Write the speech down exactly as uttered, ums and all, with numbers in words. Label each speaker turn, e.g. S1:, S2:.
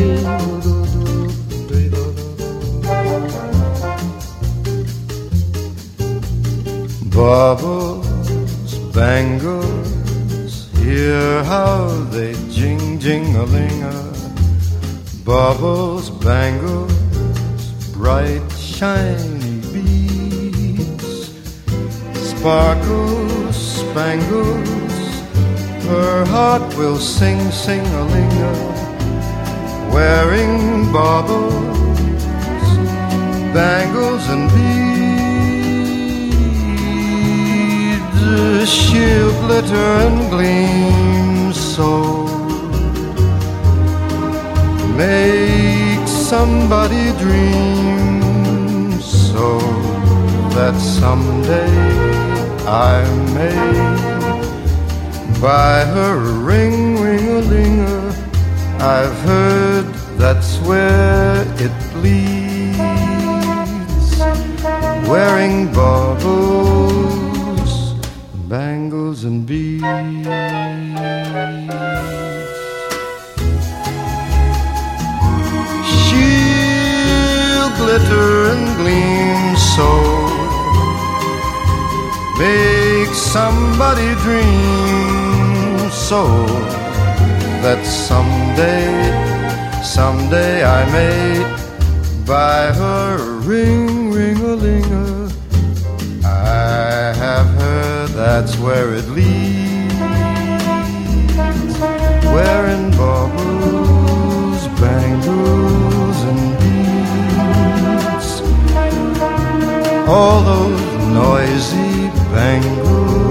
S1: Baubles, bangles, hear how they jing-jing-a-ling-a. Baubles, bangles, bright shiny beads. Sparkles, spangles, her heart will sing, sing-a-ling-a. Wearing baubles, bangles and beads. She'll glitter and gleam so, make somebody dream so, that someday I may buy her a ring, ring-a-ling-a. I've heard that's where it leads. Wearing baubles, bangles and beads. She'll glitter and gleam so, make somebody dream so, that someday, someday I may buy her a ring, ring-a-ling-a. I have heard that's where it leads. Wearing baubles, bangles and beads. All those noisy bangles